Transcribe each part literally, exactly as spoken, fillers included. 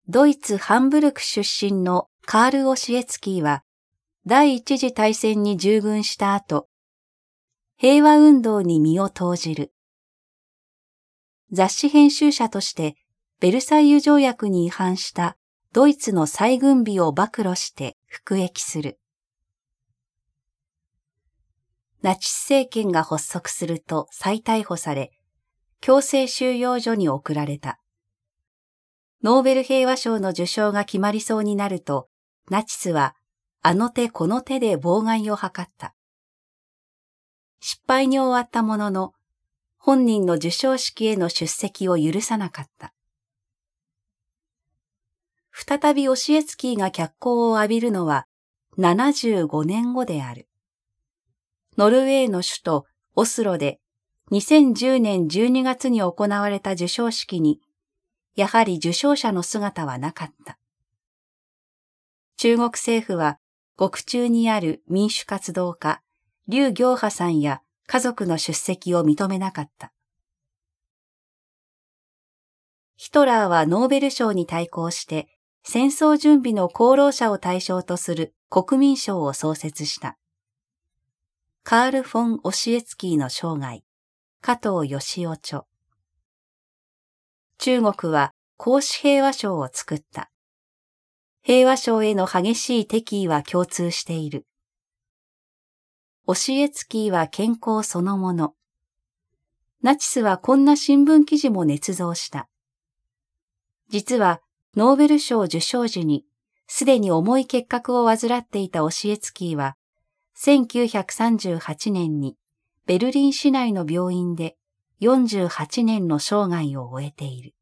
ドイツ・ハンブルク出身のカール・オシエツキーは、第一次大戦に従軍した後、平和運動に身を投じる。雑誌編集者として、ベルサイユ条約に違反したドイツの再軍備を暴露して服役する。ナチス政権が発足すると再逮捕され、強制収容所に送られた。ノーベル平和賞の受賞が決まりそうになると、ナチスはあの手この手で妨害を図った。失敗に終わったものの、本人の授賞式への出席を許さなかった。再びオシエツキーが脚光を浴びるのはななじゅうごねんごである。ノルウェーの首都オスロでにせんじゅうねんじゅうにがつに行われた授賞式に、やはり受賞者の姿はなかった。中国政府は獄中にある民主活動家、劉暁波さんや家族の出席を認めなかった。ヒトラーはノーベル賞に対抗して戦争準備の功労者を対象とする国民賞を創設した。カール・フォン・オシエツキーの生涯、加藤義雄著。中国は孔子平和賞を作った。平和賞への激しい敵意は共通している。オシエツキーは健康そのもの。ナチスはこんな新聞記事も捏造した。実はノーベル賞受賞時にすでに重い結核を患っていたオシエツキーはせんきゅうひゃくさんじゅうはちねんにベルリン市内の病院でよんじゅうはちねんの生涯を終えている。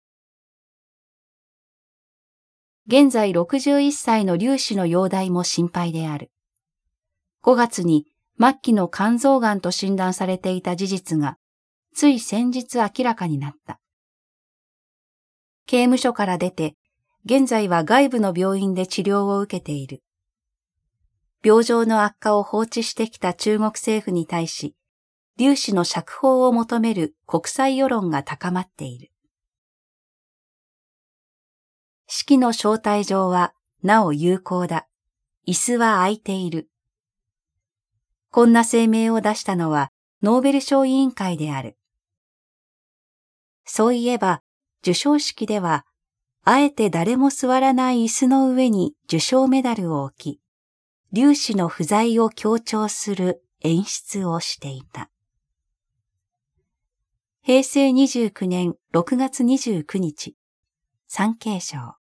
現在ろくじゅういっさいの劉氏の容体も心配である。ごがつに末期の肝臓がんと診断されていた事実がつい先日明らかになった。刑務所から出て、現在は外部の病院で治療を受けている。病状の悪化を放置してきた中国政府に対し、劉氏の釈放を求める国際世論が高まっている。式の招待状はなお有効だ。椅子は空いている。こんな声明を出したのはノーベル賞委員会である。そういえば、授賞式では、あえて誰も座らない椅子の上に受賞メダルを置き、劉氏の不在を強調する演出をしていた。へいせいにじゅうきゅうねんろくがつにじゅうくにち、産経省。